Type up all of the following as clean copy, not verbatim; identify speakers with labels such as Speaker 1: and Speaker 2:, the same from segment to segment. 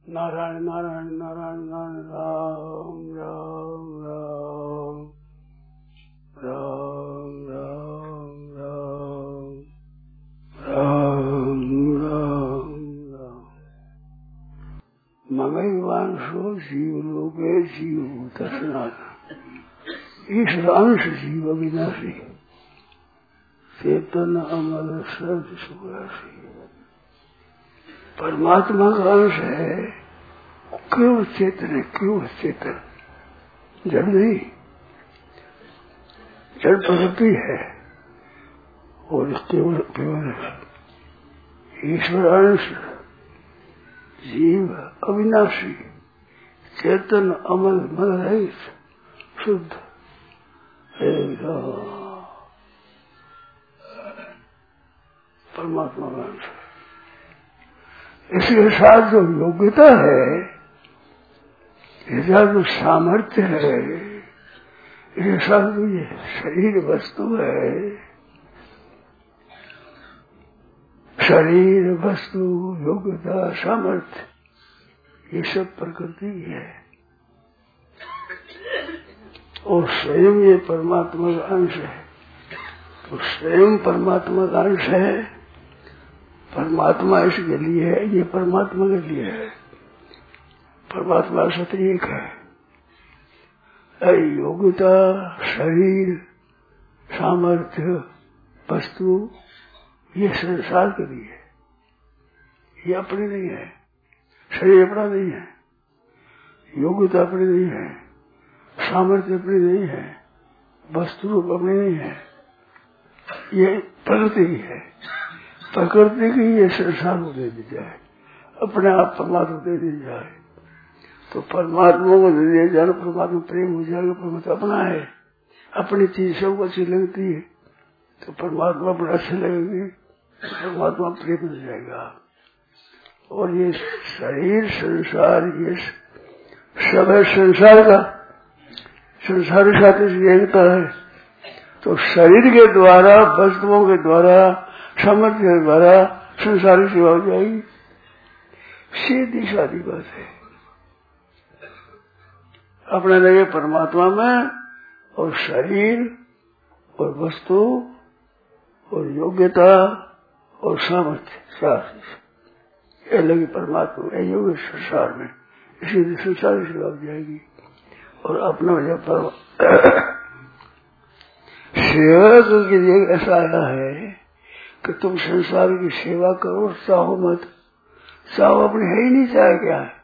Speaker 1: नारायण नारायण नारायण नारायण राम राम राम राम राम राम राम राम राम। मंगलवांशो जीव लोके जीव दर्शनाथ ईश्वर अंश जीव अविनाशी चेतन अमर सर्व सुराशी। परमात्मा का अंश है, केवल चेतन है, केवल चेतन, जड़ नहीं, जड़ प्रकृति है और केवल केवल ईश्वर अंश जीव अविनाशी चेतन अमल मन रहित शुद्ध परमात्मा का अंश। इसके साथ जो योग्यता है, इसके साथ जो सामर्थ्य है, इसके साथ जो ये शरीर वस्तु है, शरीर वस्तु योग्यता सामर्थ्य, ये सब प्रकृति है और स्वयं ये परमात्मा का अंश है। तो स्वयं परमात्मा का अंश है, परमात्मा इसके लिए है, ये परमात्मा के लिए है। परमात्मा सत्य एक है। योग्यता शरीर सामर्थ्य वस्तु ये संसार के लिए है, ये अपनी नहीं है। शरीर अपना नहीं है, योग्यता अपनी नहीं है, सामर्थ्य अपनी नहीं है, वस्तु रूप अपनी नहीं है, ये प्रकृति है। प्रकृति की ये संसार को दे दी जाए, अपने आप परमात्मा दे दी जाए तो परमात्मा को दे दिया जाए, परमात्मा प्रेम हो जाएगा। परमात्मा अपना है, अपनी चीज सबको अच्छी लगती है तो परमात्मा पर अच्छी लगेगी, परमात्मा प्रेम हो जाएगा। और ये शरीर संसार ये सब है संसार का, संसार के साथ इसकी एकता है। तो शरीर के द्वारा वस्तुओं के द्वारा सामर्थ्य के द्वारा संसारी सेवा हो जाएगी, सीधी सादी बात है। अपने लगे परमात्मा में और शरीर और वस्तु और योग्यता और सामर्थ्य साथ ये लगे परमात्मा में, योग्य संसार में, इसी संसारी सेवा हो जाएगी। और अपना जब सेवा के लिए ऐसा आया है कि तुम संसार की सेवा करो, चाहो मत, चाहो अपने है ही नहीं, चाहे क्या है।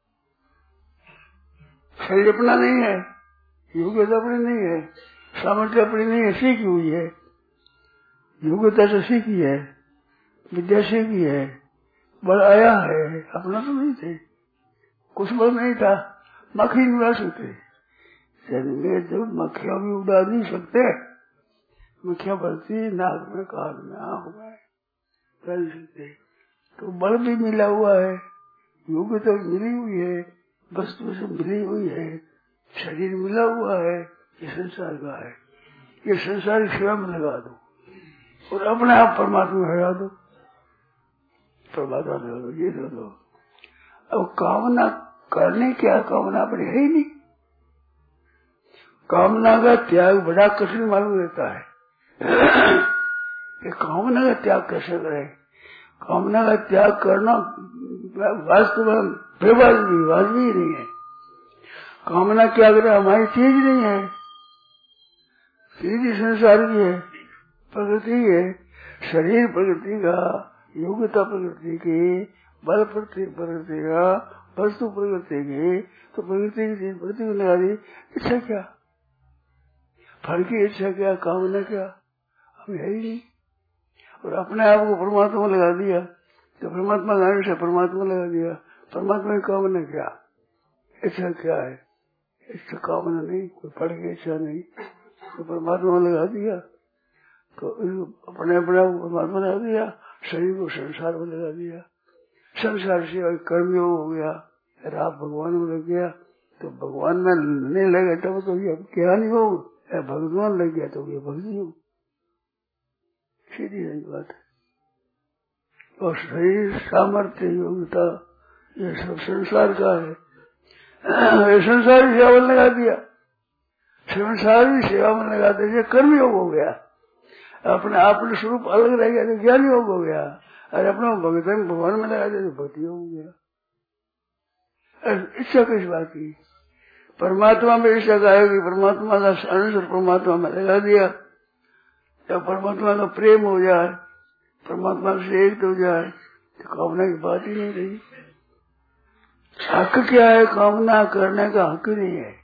Speaker 1: शरीर अपना नहीं है, योग्यता अपनी नहीं है, सामर्थ्य अपनी नहीं है, सीखी हुई है। योग्यता से सीखी है, विद्या सीखी है, बल आया है, अपना तो नहीं थे, कुछ बल नहीं था, मक्खी नहीं उड़ा सकते। जब मक्खियां भी उड़ा नहीं सकते, मक्खियां बढ़ती नाक में, कान में, आंख में, कर सकते। तो बल भी मिला हुआ है, योग्यता मिली हुई है, वस्तु से मिली हुई है, शरीर मिला हुआ है, ये संसार का है। ये संसारी सेवा में लगा दो और अपने आप परमात्मा में हटा दो, परमात्मा लगा दो, ये दो दो। अब कामना करने क्या, कामना अपनी है ही नहीं। कामना का त्याग बड़ा कठिन मालूम रहता है। ये कामना का त्याग कैसे करे? कामना का त्याग करना वास्तव में वाजबी नहीं है। कामना क्या करे, हमारी चीज नहीं है, चीज संसार की है, प्रकृति है, शरीर प्रकृति का, योग्यता प्रकृति की, बल प्रकृति का, वस्तु प्रकृति की, तो प्रकृति की चीज प्रकृति को लगा दी। इच्छा क्या, फल की इच्छा क्या, कामना क्या, हमें है ही नहीं। और अपने आप को परमात्मा लगा दिया तो परमात्मा का अंश है, परमात्मा लगा दिया। परमात्मा की कामना क्या, इच्छा क्या है, इच्छा कामना नहीं, कोई फल की इच्छा नहीं, तो परमात्मा लगा दिया। तो अपने अपने परमात्मा लगा दिया, शरीर को संसार में लगा दिया, संसार से कर्मयोग हो गया, रात भगवान में लग गया। तो भगवान में नहीं लगे तब तो ये क्या नहीं हो, भगवान लग गया तो ये भक्ति हो, सीधी बात है। और शरीर सामर्थ्य योग्यता ये सब संसार का है। ये संसारी सेवा में लगा दिया, संसारी सेवा में लगा दिया, कर्म योग हो गया। अपने आप स्वरूप अलग रह गया तो ज्ञान योग हो गया, और अपना भगवान में लगा दिया तो भक्ति योग हो गया। इच्छा किस बात की? परमात्मा में इच्छा का है कि परमात्मा का अंश परमात्मा में लगा दिया, जब परमात्मा का प्रेम हो जाए, परमात्मा से एक हो जाए तो कामना की बात ही नहीं रही। हक क्या है? कामना करने का हक नहीं है।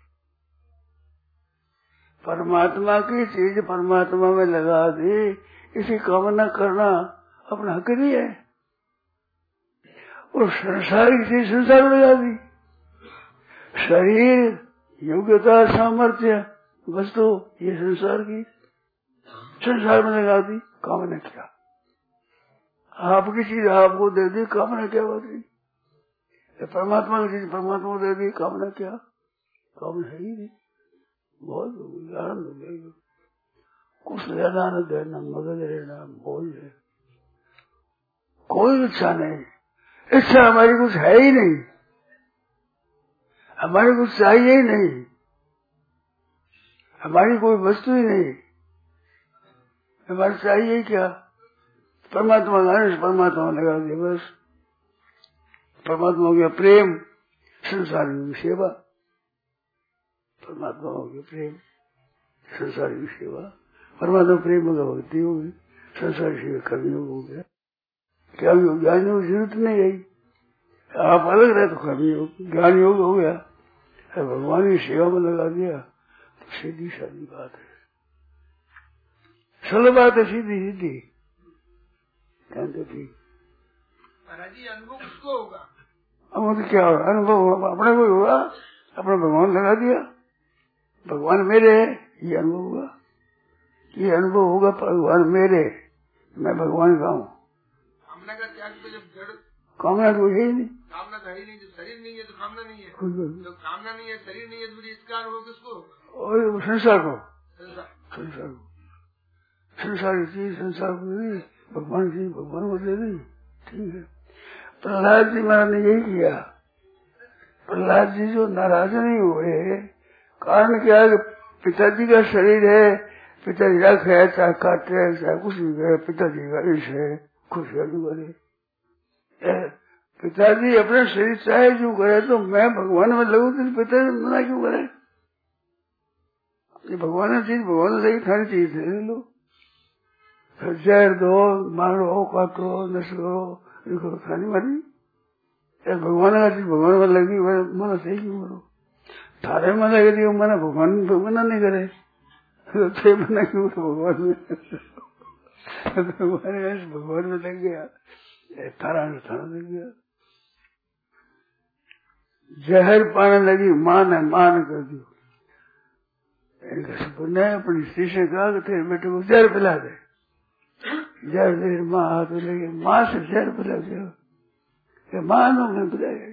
Speaker 1: परमात्मा की चीज परमात्मा में लगा दी, इसी कामना करना अपना हक नहीं है। और संसारी चीज संसार में लगा दी, शरीर, योग्यता, सामर्थ्य, वस्तु, ये संसार की संसार में लगा दी। कामना क्या? आपकी चीज आपको दे दी, कामना क्या बात है? परमात्मा की चीज परमात्मा को दे दी, कामना क्या? कामना है ही नहीं। बहुत आनंद हो गया, कुछ लेना न देना, मगज रहना, बोल रहे, कोई इच्छा नहीं। इच्छा हमारी कुछ है ही नहीं, हमारी कुछ चाहिए ही नहीं, हमारी कोई वस्तु ही नहीं। हमारे चाहिए क्या? परमात्मा का अंश परमात्मा लगा दिया बस। परमात्मा हो गया प्रेम, संसार की सेवा। परमात्मा हो गया प्रेम, संसार की सेवा। परमात्मा प्रेम होगा, भक्ति होगी, संसार की सेवा कर्म योग हो गया। क्या योग? ज्ञान योग जरूरत नहीं रही। आप अलग रहे तो कर्म योग, ज्ञान योग हो गया। भगवान की सेवा में लगा दिया तो सीधी सादी बात है, सरल बात है, सीधी सीधी।
Speaker 2: अनुभव किसको होगा?
Speaker 1: अब क्या होगा? अनुभव अपने को होगा, अपना भगवान लगा दिया, भगवान मेरे है, ये अनुभव होगा। ये अनुभव होगा, भगवान मेरे, मैं भगवान का हूँ।
Speaker 2: कामना का त्याग तो जब जड़,
Speaker 1: कामना तो है ही नहीं,
Speaker 2: कामना तो है ही नहीं। जब शरीर नहीं है तो कामना नहीं है, जब कामना नहीं है, शरीर नहीं है, तो इसका अनुभव किसको होगा?
Speaker 1: और संसार को,
Speaker 2: संसार
Speaker 1: को संसार की चीज संसार को दी, भगवान की भगवान को दे दी। ठीक है। प्रहलाद जी महाराज ने यही किया। प्रहलाद जी जो नाराज नहीं हुए, कारण क्या है? पिताजी का शरीर है, पिताजी रख है, चाहे काटे चाहे कुछ भी करे, पिताजी का ईश है, खुश है जो करे। पिताजी अपने शरीर चाहे जो करे, तो मैं भगवान में लगू तो पिताजी मना क्यों करे? ये भगवान चीज भगवान लगी, थारी चीज ले लो, जहर दो, मारो, काटो, नष्ट करो, इनको खानी मारी। भगवान का चीज भगवान में लगी, मना सही क्यों करो? थारे में लग रही हो, मना भगवान मना नहीं करे, तो मना क्यों भगवान में? भगवान में लग गया, थारा लग गया। जहर पाने लगी, मान कर दियो। ने अपनी स्त्री से कहा कि तेरे बेटे को जहर पिला दे। जहर दे, माँ हाथ में लगे, माँ से जहर पिला दे, माँ ने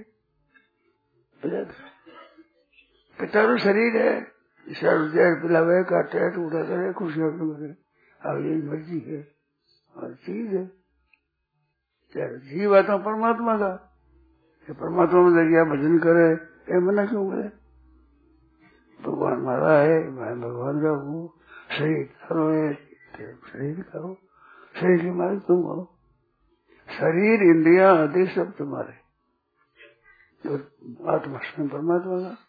Speaker 1: पिला दे। पिता तो शरीर है, जहर पिलावे, काटे, टूटा करे, खुशियां करे, अब यही मर्जी है और चीज है। जीव आता परमात्मा का, परमात्मा में लग गया, भजन करे, ये मना क्यों करे? भगवान हमारा है, मैं भगवान का हूँ। शरीर करो, शरीर करो, शरीर की मालिक तुम हो। शरीर, इंद्रिया, आदि सब तुम्हारे, तो आत्मा स्वयं परमात्मा का।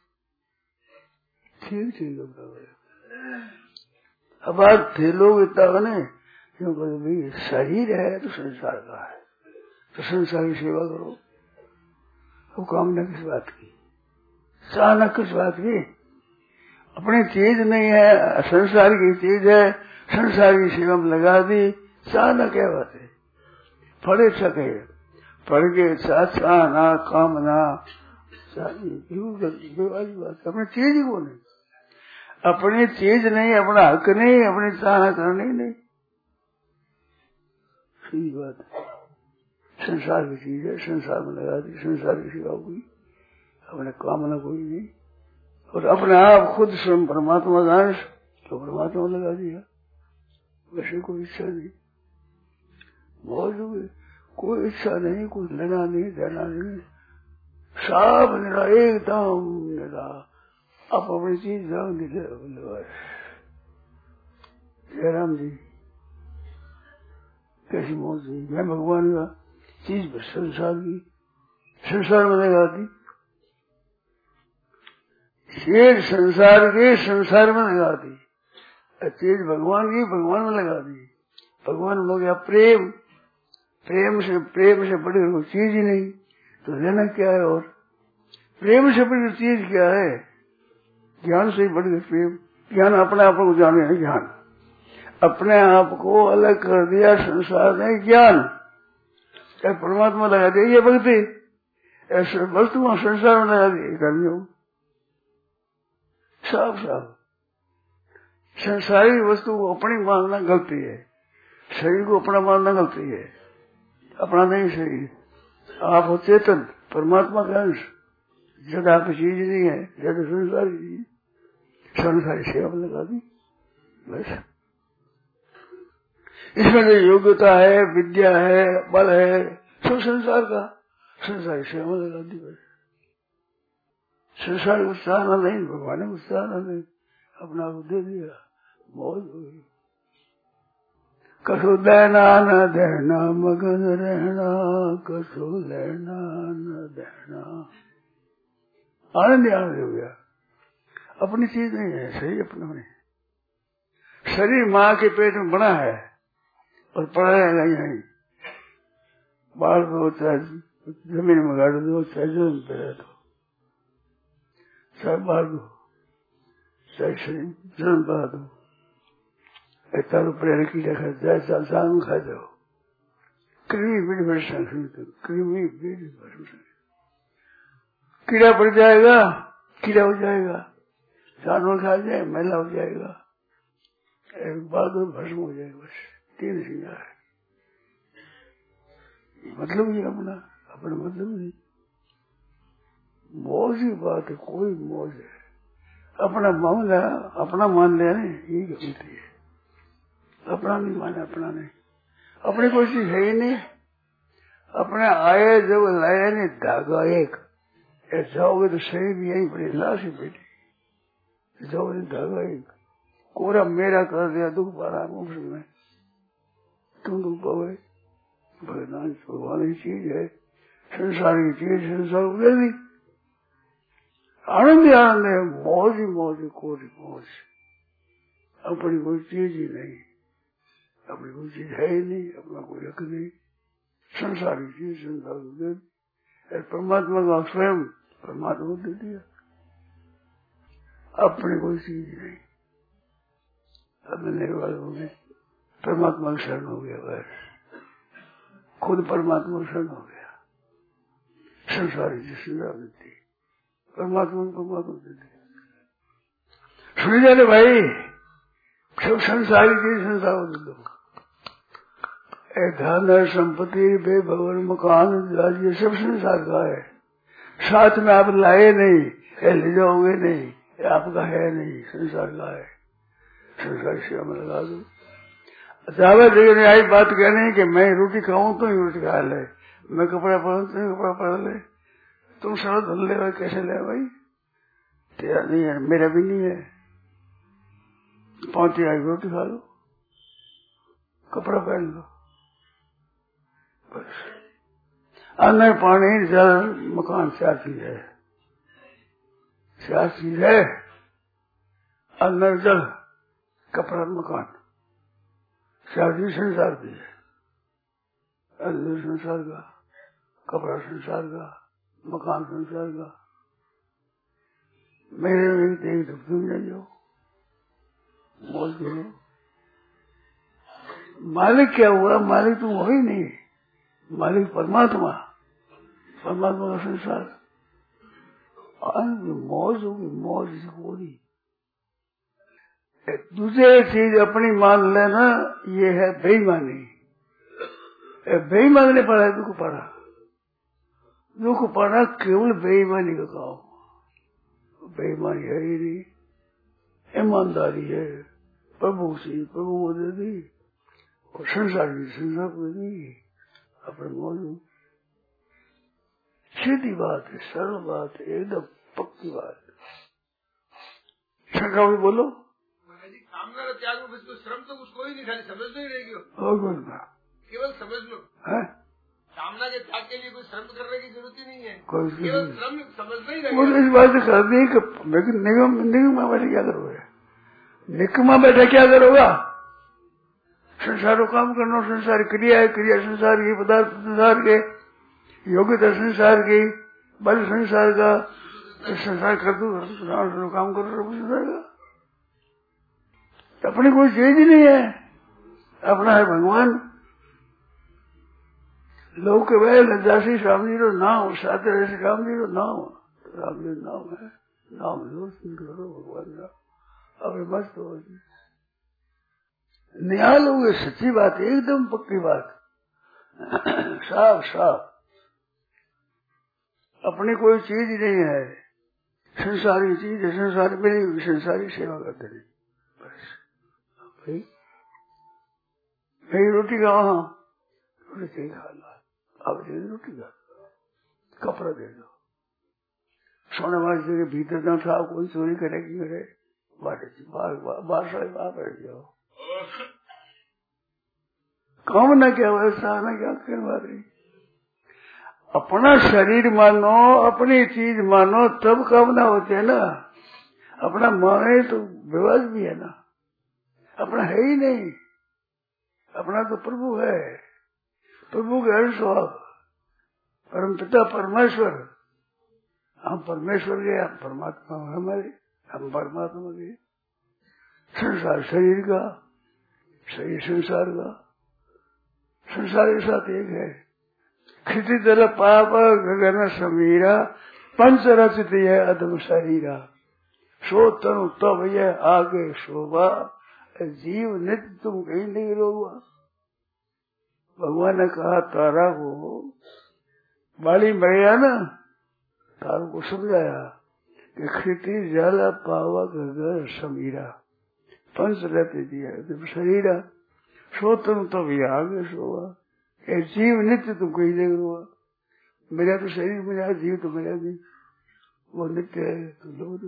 Speaker 1: ठीक है। अब आप थे लोग इतना बने क्यों? भाई शरीर है तो संसार का है, तो संसार की सेवा करो। वो कामना किस बात की? चाहना किस बात की? अपनी चीज नहीं है, संसार की चीज है, संसार की सेवा में लगा दी, चाहना क्या बात है? फड़े सके पढ़ के चाहना, कामना, बेवाली बात। अपनी चीज ही को नहीं, अपनी चीज नहीं, अपना हक नहीं, अपनी चाहना करनी नहीं, सही बात है। संसार की चीज है, संसार में लगा दी, संसार की सेवा हुई, अपने कामना कोई नहीं, और अपने आप खुद स्वयं परमात्मा का अंश तो परमात्मा लगा दिया। वैसे कोई इच्छा नहीं, बहुत कोई इच्छा नहीं, कुछ लेना नहीं, देना नहीं, सब निरा, एकदम निरा। आप अपनी चीज जाओ नीचे। जयराम जी कैसी मौज हुई। मैं भगवान का चीज संसार की संसार में लगा दी, चीज संसार के संसार में लगा दी, चीज भगवान की भगवान में लगा दी। भगवान में हो गया प्रेम, प्रेम से बढ़कर कोई चीज ही नहीं, तो लेना क्या है? और प्रेम से बढ़कर चीज क्या है? ज्ञान से ही बढ़कर प्रेम। ज्ञान अपने आप को जाने है, ज्ञान अपने आप को अलग कर दिया संसार ने, ज्ञान चाहे परमात्मा लगा दिया ये भक्ति, ऐसे वस्तु को संसार में लगा दिया कर्मियों। साफ साफ संसारी वस्तु को अपनी मानना गलती है, शरीर को अपना मानना गलती है। अपना नहीं शरीर, आप हो चेतन परमात्मा का अंश, जड़ आप चीज नहीं है, जड़ संसारी चीज, संसारी सेवा में लगा दी बस। इसमें जो योग्यता है, विद्या है, बल है, सब संसार का, संसारी सेवा में लगा दी बस। संसार को चाहना नहीं, भगवान को चाहना नहीं, अपना को दे दिया, मौज हो गई। कसो देना न देना मगन रहना, कसो लेना न देना, आनंद आनंद हो गया। अपनी चीज नहीं है, सही अपना नहीं। शरीर माँ के पेट में बना है और पड़ा रहेगा यहीं, बाल को चाहे जमीन में गाड़ दो, चाहे जमीन पे रह दो, चाहे बाल को चाहे शरीर जन्म पा दो, चारों प्रेर कीड़ा खा जाए, चाल में खा जाओ, कृमि बीज भर कृमि बीज भर कीड़ा पड़ जाएगा, कीड़ा हो जाएगा, जानवर खा जाए मैला हो जाएगा, बाद में भस्म हो जाएगा, बस तीन श्रृंगार है। मतलब ही अपना मतलब नहीं, मौज की बात है, कोई मौज है। अपना मामला अपना मान लिया नहीं, ये गलती है। अपना नहीं माना, अपना नहीं, अपनी कोई चीज है ही नहीं। अपने आए जब लाया नहीं धागा एक, जाओगे तो शरीर भी यही पड़ी, लाश ही बैठी, जाओगे धागा एक, कोरा मेरा कर दिया, दुख पा रहा मुफ्त में, तुम दुख पाओगे। भगवान की चीज है, संसार की चीज, संसार को ले ली, आनंद ही आनंद है, मौज ही मौज, कोरी मौज। अपनी कोई चीज ही नहीं, अपनी कोई चीज है ही नहीं, अपना कोई हक नहीं, संसार की चीज संसार को दे दी। परमात्मा का स्वयं परमात्मा को दे दिया, अपनी कोई चीज नहीं। अब मिलने वाले हो गए, परमात्मा का शरण हो गया, बस खुद परमात्मा का शरण हो गया। संसारी चीज संसार देती, परमात्मा दे दी। सुन जाने भाई, सब संसारी चीज संसार को दे दो। धन संपत्ति बेभवन मकान ये सब संसार का है, साथ में आप लाए नहीं, ले जाओगे नहीं, आपका है नहीं, संसार का है। संसार सेवा में लगा दो। ज्यादा जगह आई बात कहने कि मैं रोटी खाऊं तो ही रोटी खा ले, मैं कपड़ा पहनूं तो ही कपड़ा पहन ले। तुम सड़क धुल ले भाई, कैसे ले भाई? तेरा नहीं है, मेरा भी नहीं है। 5 रोटी खा लो, कपड़ा पहन लो, बस। अन्न पानी जल मकान 4 चीज है, 4 चीज है। अन्न जल कपड़ा मकान 4 चीज संसार की है। अन्न संसार का, कपड़ा संसार का, मकान संसार का। मेरे में एक तुम नहीं हो, मौज करो। मालिक क्या हुआ? मालिक तुम हो ही नहीं, मालिक परमात्मा, परमात्मा का संसार। मौज होगी, मौज पूरी। दूसरी चीज अपनी मान लेना, ये है बेईमानी। बेईमानी पड़ा है, दुख पड़ा, दुख पड़ा केवल बेईमानी का काम। बेईमानी है ही नहीं, ईमानदारी है। प्रभु से प्रभु को दे दी और संसार की संसार को दे दी, अपने मौज। सीधी बात है, सरल बात है, एकदम पक्की बात है। शंका भी बोलो।
Speaker 2: कामना और त्याग में तो श्रम तो उसको ही नहीं, खाली समझ नहीं रहेगी, केवल समझ लो
Speaker 1: है।
Speaker 2: कामना के त्याग के लिए कोई श्रम करने की जरूरत ही नहीं है,
Speaker 1: केवल
Speaker 2: श्रम समझना ही
Speaker 1: रहेगा।
Speaker 2: रहेगा।
Speaker 1: इस बात से कर दी कि निगम में बैठे क्या करोगे, निकमा बैठे क्या करोगा? संसार काम करना, संसार क्रिया है, क्रिया संसार की, पदार्थ संसार के, योग्यता संसार की, बल संसार का, संसार कर दो काम करो संसार का। अपनी कोई चीज ही नहीं है, अपना है भगवान। लोग के वह लज्जासी स्वामी रो नाम, साथ ऐसे स्वामी रो नाम, रामदेव नाम है, नाम लो करो भगवान का, अब मस्त हो। निहाल हो गए, सच्ची बात, एकदम पक्की बात, साफ साफ। अपनी कोई चीज नहीं है, संसारी चीज है, संसार मिली हुई संसारी सेवा करते नहीं। बस भाई मेरी रोटी खाओ, हाँ रोटी खा लो, अब दे दो रोटी का, कपड़ा दे दो, सोने वाले के भीतर ना था, कोई चोरी करे की करे, बाहर साढ़े बाहर बैठ जाओ। कामना क्या व्यवस्था में क्या करवा रही? अपना शरीर मानो, अपनी चीज मानो, तब कामना होती है ना। अपना माने तो विवाद भी है ना, अपना है ही नहीं, अपना तो प्रभु है, प्रभु के अंश हो आप, परम पिता परमेश्वर। हम परमेश्वर के, हम परमात्मा हमारे, हम परमात्मा के। संसार शरीर का, शरीर संसार का, संसार के साथ एक है। क्षिति जल पाप गगन समीरा, पंच रचित है अधम शरीरा, सो तनु तब यह आगे शोभा, जीव नित्य तुम कहीं नहीं रोगा। भगवान ने कहा तारा को, बाली मरिया ना, तारा को समझाया कि क्षिति जल पावक गगन समीरा, पंच रचित है अधम शरीरा, सो तनु तब यह आगे शोभा, जीव नित्य तुम कहीं नहीं रोगा। मेरा तो शरीर मेरा, जीव तो मेरा नहीं, वो नित्य है। तो लोग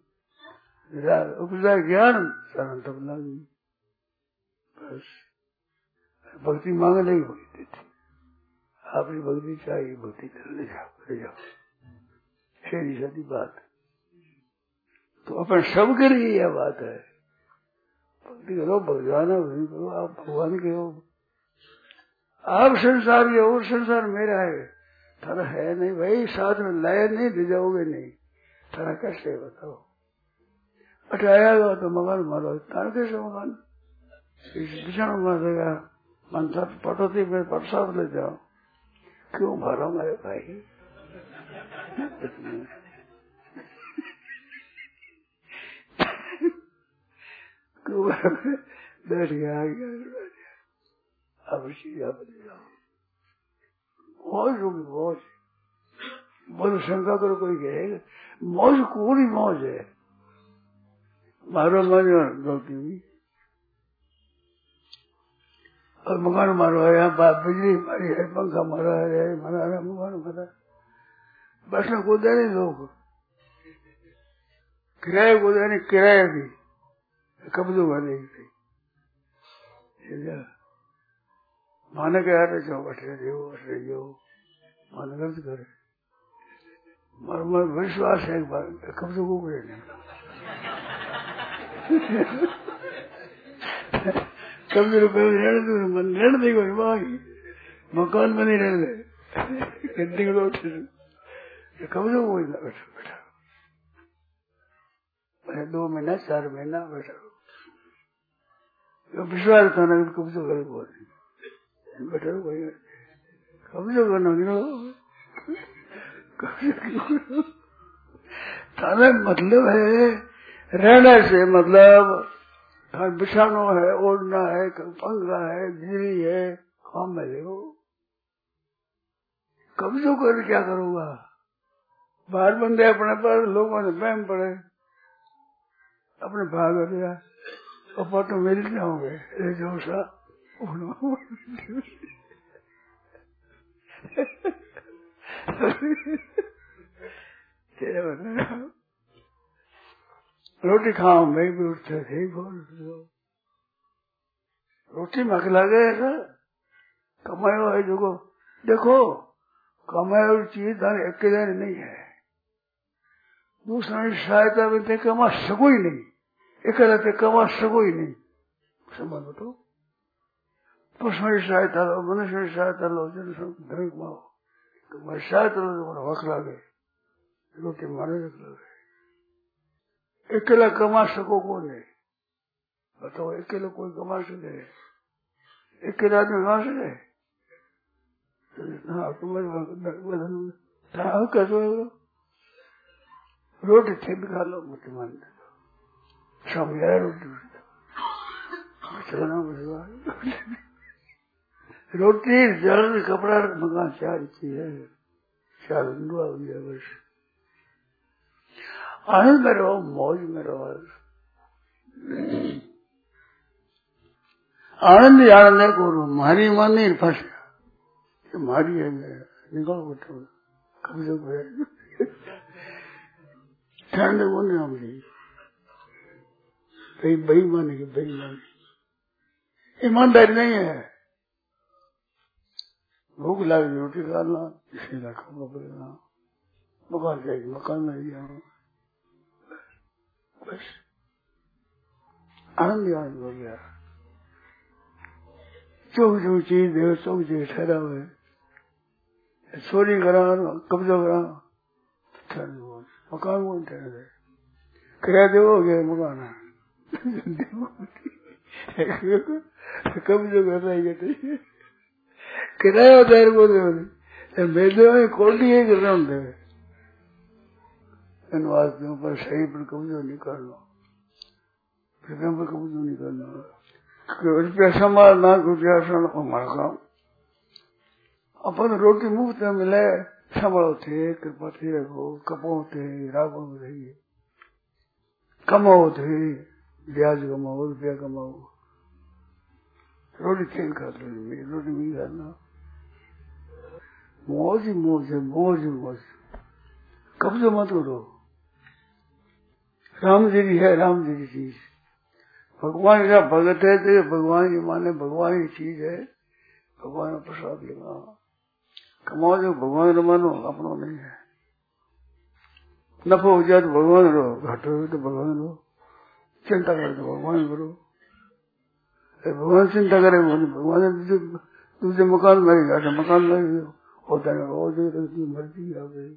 Speaker 1: उपजा ज्ञान सारा तब लागी, बस भक्ति मांग नहीं हुई देती। आपकी भक्ति चाहिए, भक्ति करने जाओ, सीधी सादी बात। तो अपन सबके लिए यह बात है, भक्ति करो, भगवान करो, आप भगवान के हो, आप संसार के हो, संसार मेरा है, थारा है नहीं भाई, साथ में लाया नहीं, ले जाओगे नहीं, थारा कैसे बताओ? अटाया तो मकान मारो, तार कैसे मकान बिछाना मार देगा, मन था पटोती में प्रसाद ले जाओ, क्यों भरो मेरे भाई? क्यों बैठ गया, अब जाओ, मौज होगी मौज, बोलो शंका करो कोई कहेगा, मौज पूरी मौज है। मारो मारो गलती हुई, और मकान मारो है, यहाँ बिजली मारी है, पंखा मारा है, मारा है, मकान मारा, बैठने को दे नहीं लोग, किराए को दे नहीं, किराया भी कब्जों का नहीं, माने के यार जाओ बैठ रहे हो, माने गलत करे, मर विश्वास है, एक बार कब्जों को करे नहीं, कब्जे रुपये रहने देगा, मकान में नहीं रहने दे, कब्जों को बैठा, मैंने 2 महीना 4 महीना बैठा, विश्वास था ना, कब्जों कर बोल बैठा भाई, कब्जों करना थाने मतलब है रहने से, मतलब बिछाना है, ओढ़ना है, पंखा है, बिजली है, काम में ले, कब्जों कर क्या करूँगा? बाहर बंदे अपने पर, लोगों ने बहम पड़े, अपने भाग दिया, और तो मिल जाओगे, ले जाओ सा तेरे बता रोटी खाओ मैं भी उठते थे बोल रोटी मकला गए सर कमायो है जो देखो कमायो चीज धन एक दिन नहीं है दूसरा सहायता में ते कमा सको ही नहीं अकेला ते कमा सको ही नहीं समझ तो पुष्प सहायता लो मनुष्य सहायता लो जन धन कमाओ तो मैं सहायता लो वक्त लागे रोटी मारे रख लगे अकेला कमा सको कौन है बताओ अकेला कोई कमा सके अकेला आदमी कमा सके हाँ कैसे रोटी थे भी खा लो मुझे मान शाम यार रोटी रोटी जल कपड़ा मकान चार चीज है चार बस आनंद में रहो मौज में रहो आनंद ही आनंद है को मारी मन नहीं फंस मारी है निकाल बैठो कमजोर ठंड वो नहीं हमने कहीं बेईमानी की बेईमानी ईमानदारी नहीं है भूख लगी रोटी खाना इसके लिए खाना पड़ेगा मकान चाहिए मकान में ही जाओ बस आनंद आनंद हो गया चौक जो चीज दे चौक जो ठहरा हुआ है चोरी करा कब्जा करा मकान वो ठहरा किराया दे हो गया मकान कब्जा कर रहा है किराया दायर बोले मेरे कोटी है कर रहा हूँ इन वास्तों पर सही पर कब्जा नहीं करना फिर पर कब्जा नहीं करना रुपया संभाल ना रुपया हमारा काम अपन रोटी मुफ्त में मिले संभालो थे कृपा थे रखो कपो थे रागो रहिए कमाओ थे ब्याज कमाओ रुपया कमाओ रोटी खेल खाते रोटी नहीं खाना मौज ही मौज है मौज ही मौज कब्जा मत करो राम जी है राम जी की चीज भगवान का भगत है तो भगवान की माने भगवान की चीज है भगवान का प्रसाद लेना कमाओ जो भगवान न मानो अपना नहीं है नफा हो जाए तो भगवान रहो घाटा हो तो भगवान रहो चिंता करे तो भगवान करो भगवान चिंता करे भगवान दूसरे मकान में घाटा मकान में होता है रोज मर्जी आ गई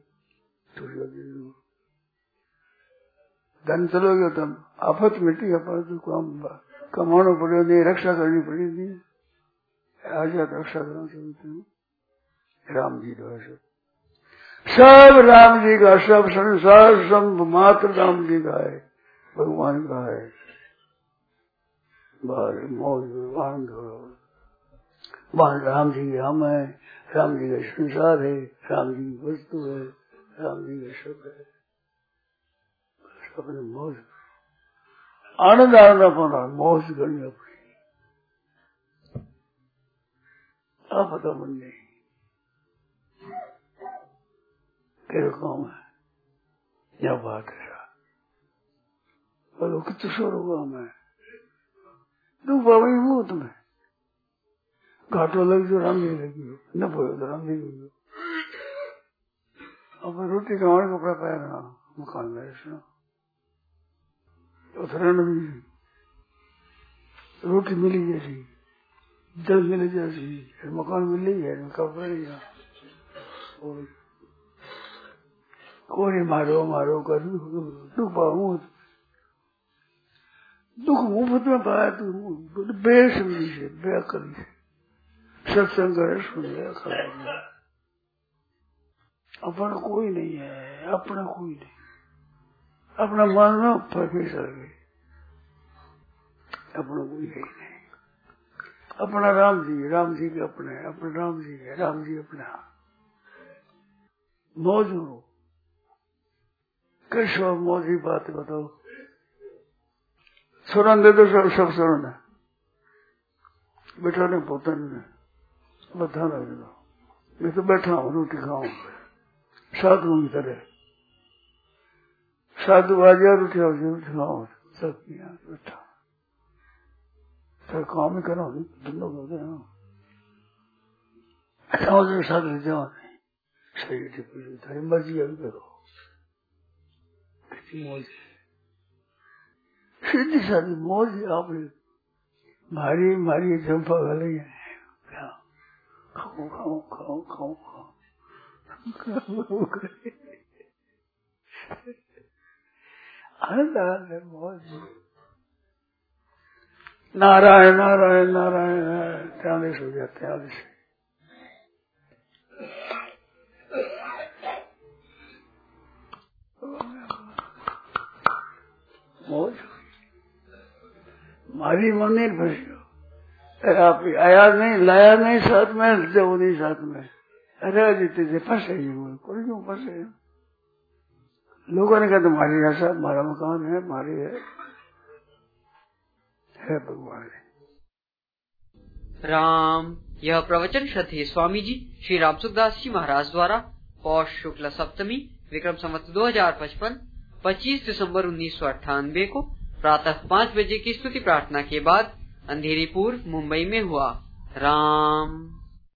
Speaker 1: धन चलोगे तब आफत मिट्टी पर तो काम कमाना पड़ेगा नहीं रक्षा करनी पड़ेगी आज रक्षा करना चाहते हूँ राम जी का सब राम जी का सब संसार सब मात्र राम जी का है भगवान का है बाहर मौज आनंद वहां राम जी हम है राम जी का संसार है राम जी की वस्तु है राम जी का सब है अपने मौज आनंद आनंद अपना मौज करनी अपनी आप पता मन नहीं तेरे काम है यह बात है बोलो कि तुषोर होगा मैं तू बाबा हूँ तुम्हें घाटो लगी तो राम जी लगी हो न बोलो तो राम जी लगी हो अब रोटी कमाने कपड़ा पाया मकान में सुना रोटी मिली जैसी जल मिले जैसी मकान मिल है कपड़े और कोई मारो मारो कर दुख पाऊ दुख मुफ्त में पाया तू बेसमझी से बेअकली से सत्संग करे सुन ले अपना कोई नहीं है अपना कोई नहीं अपना मानना प्रोफेसर है अपना कोई है ही नहीं अपना राम जी के अपने अपने राम जी है राम जी अपना मौज हो कृष्ण मौज की बात बताओ सुरन दे दो सब सुरन है बेटा ने पोता ने बता रहा मैं तो बैठा हूँ रोटी खाऊं साधुओं की तरह। साधु आ गया उठे उठाओ सब बैठा तो काम ही करो दोनों करते हैं साधु जाओ नहीं सही तारी मर्जी अभी करो मौज सीधी साधी मौज आप मारी मारी चंपा गले खाओ खाओ खाओ खाओ खाओ आनंद मौज नारायण नारायण नारायण त्याने सो जाते हैं आदि से मौज मारी मंदिर फंसी आप आया नहीं लाया नहीं साथ में जब नहीं साथ में अरे जीते थे फंसे कोई क्यों फंसे लोगों ने कहा तुम्हारी ऐसा हमारा मकान है हमारी है भगवान
Speaker 3: राम। यह प्रवचन श्रद्धेय स्वामी जी श्री राम सुखदास जी महाराज द्वारा पौष शुक्ल सप्तमी विक्रम संवत 2055 25 दिसंबर 1998 को प्रातः 5 बजे की स्तुति प्रार्थना के बाद अंधेरी पूर्व मुंबई में हुआ। राम।